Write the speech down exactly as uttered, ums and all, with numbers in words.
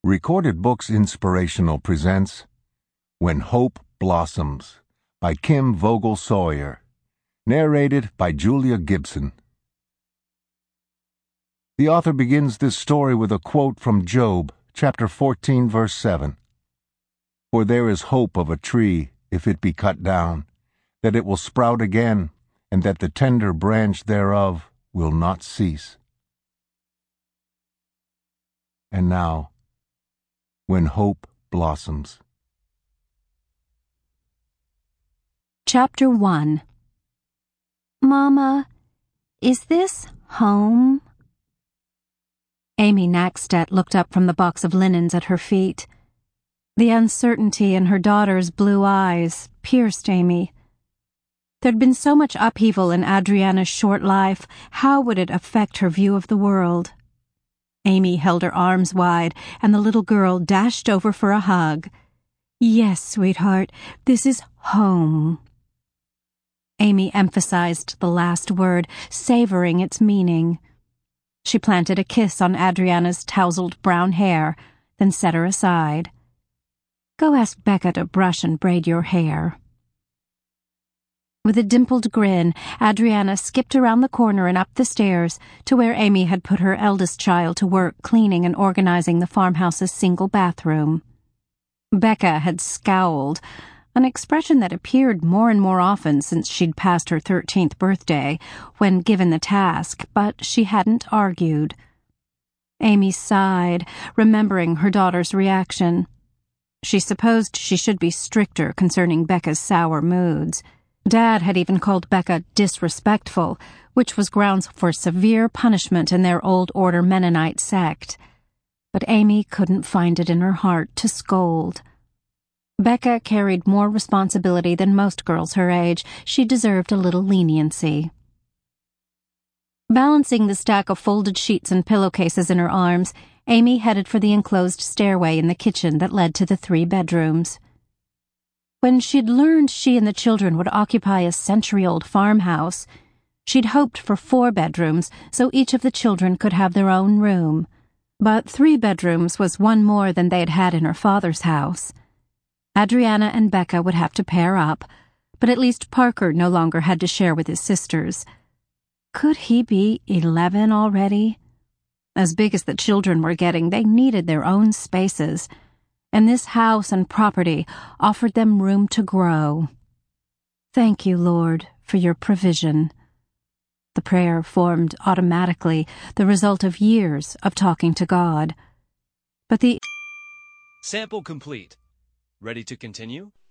Recorded Books Inspirational presents When Hope Blossoms by Kim Vogel Sawyer. Narrated by Julia Gibson. The author begins this story with a quote from Job, chapter fourteen, verse seven. For there is hope of a tree, if it be cut down, that it will sprout again, and that the tender branch thereof will not cease. And now, When Hope Blossoms. Chapter one. Mama, is this home? Amy Nackstedt looked up from the box of linens at her feet. The uncertainty in her daughter's blue eyes pierced Amy. There'd been so much upheaval in Adriana's short life. How would it affect her view of the world? Amy held her arms wide, and the little girl dashed over for a hug. Yes, sweetheart, this is home. Amy emphasized the last word, savoring its meaning. She planted a kiss on Adriana's tousled brown hair, then set her aside. Go ask Becca to brush and braid your hair. With a dimpled grin, Adriana skipped around the corner and up the stairs to where Amy had put her eldest child to work cleaning and organizing the farmhouse's single bathroom. Becca had scowled, an expression that appeared more and more often since she'd passed her thirteenth birthday, when given the task, but she hadn't argued. Amy sighed, remembering her daughter's reaction. She supposed she should be stricter concerning Becca's sour moods. Dad had even called Becca disrespectful, which was grounds for severe punishment in their old order Mennonite sect. But Amy couldn't find it in her heart to scold. Becca carried more responsibility than most girls her age. She deserved a little leniency. Balancing the stack of folded sheets and pillowcases in her arms, Amy headed for the enclosed stairway in the kitchen that led to the three bedrooms. When she'd learned she and the children would occupy a century-old farmhouse, she'd hoped for four bedrooms so each of the children could have their own room. But three bedrooms was one more than they'd had in her father's house. Adriana and Becca would have to pair up, but at least Parker no longer had to share with his sisters. Could he be eleven already? As big as the children were getting, they needed their own spaces, and this house and property offered them room to grow. Thank you, Lord, for your provision. The prayer formed automatically, the result of years of talking to God. But the... Sample complete. Ready to continue?